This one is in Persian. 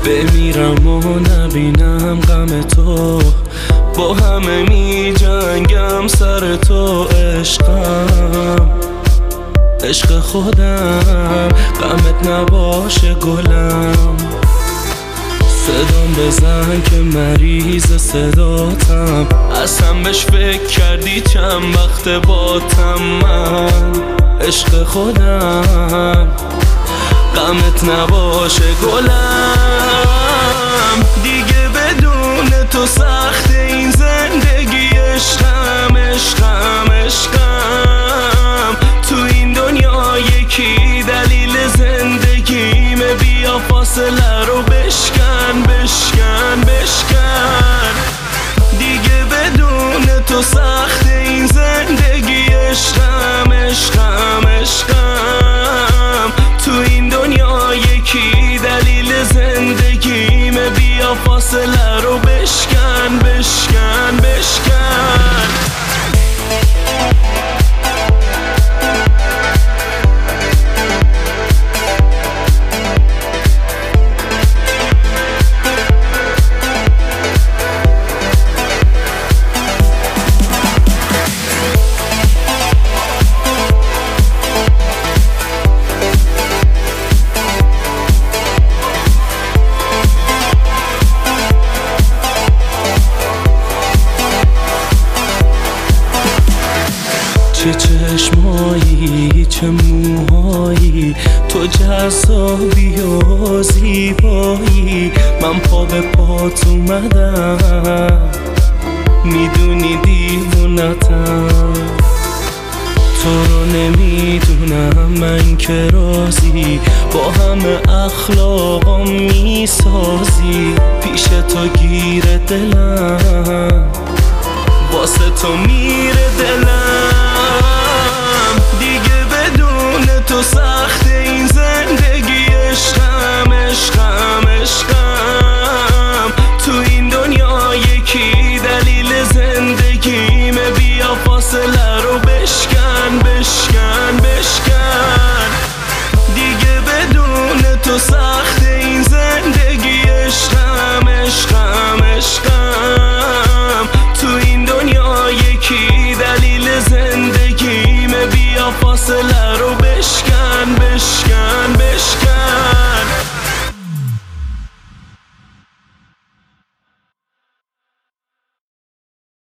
بمیرم و نبینم غم تو، با همه می جنگم سر تو. عشقم عشق خودم، غمت نباشه گلم. صدام بزن که مریض صداتم، اصلا بهش فکر کردی چند وقت باتم من. عشق خودم، غمت نباشه گلم. دیگه بدون تو سخت این زندگی. عشقم عشقم عشقم، تو این دنیا یکی دلیل زندگیمه. بیا فاصله رو بشکن بشکن بشکن. دیگه بدون تو سخت این زندگی. عشقم عشقم عشقم، تو این دنیا یکی دلیل زندگیمه. بیا فاصله رو بشکن بشکن بشکن. چه چشمایی چه موهایی، تو جذابی و زیبایی. من پا به پات اومدم، میدونی دیوونتم. تو رو نمیدونم من که رازی، با همه اخلاقم میسازی. پیش تو گیر دلم، واسه تو میره دلم. دیگه بدون تو سخت این زندگی. عشقم عشقم عشقم، تو این دنیا یکی دلیل زندگیمه. بیا فاصله رو بشکن بشکن بشکن. دیگه بدون تو سخت